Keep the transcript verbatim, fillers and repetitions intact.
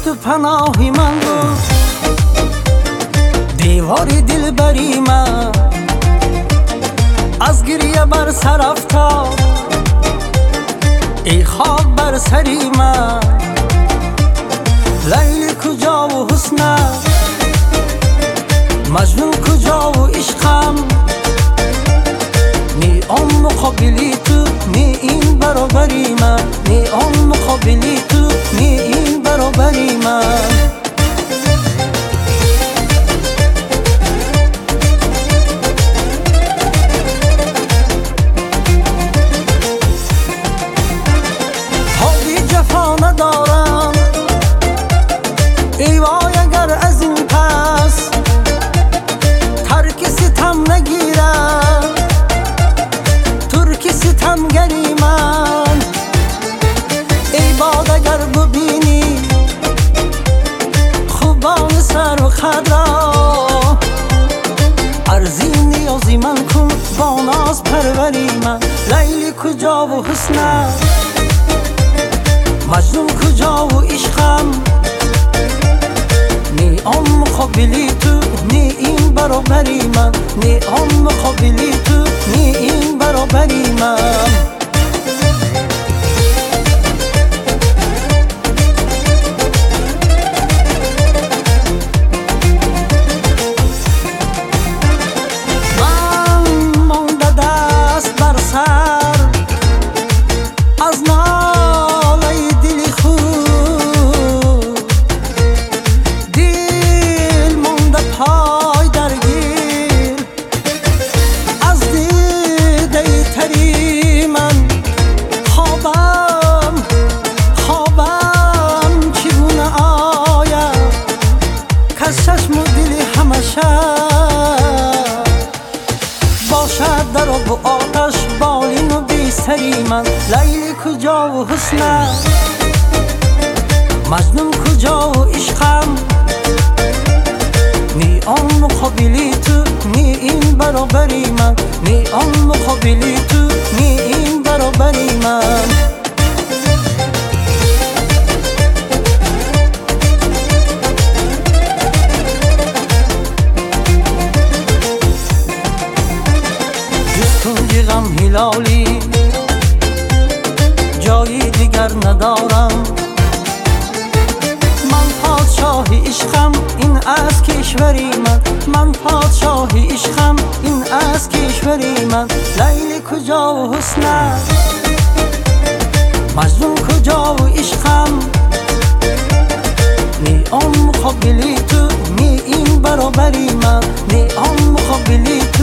تو پناهی من بود، دیواری دل بری من از گریه بر سر افتاد، ای خاک بر سری من. لیلی کجا و حسنم، مجنون کجا و عشقم، نی آن مقابلی تو نی این برابری من، نی آن مقابلی تو نی این برابری من. حالی جفا ندارم ای وای اگر از این پس ترک ستم نگیرم، ترک ستمگری من. ای باد اگر ببینی خوبان سر و خد را، عرضی نیازی من کن با ناز پروری من. لیلی کجا و حسنم، مجنون کجا و عشقم، نی آن مقابلی تو نی این برابری من، نی آن مقابلی تو نی این برابری من. من مانده دست بر سر از ناله دل خود، دل مانده پای درگیر از دیده تری من. خوابم خوابم چگونه آید کز چشم و دل همشه باشد در آب و آتش بالین و بیستری من. لیلی کجا و حسنم، مجنون کجا و عشقم، نی آن مقابلی تو نی این برابری من، نی آن مقابلی تو نی این برابری من. جز توی غم هلالی جایی دیگر ندارم، من پادشاهی عشقم این از کشوری من، من پادشاهی عشقم این از کشوری من. لیلی کجا و حسنم، مجنون کجا و عشقم، نی آن مقابلی تو نی این برابری من، نی آن مقابلی تو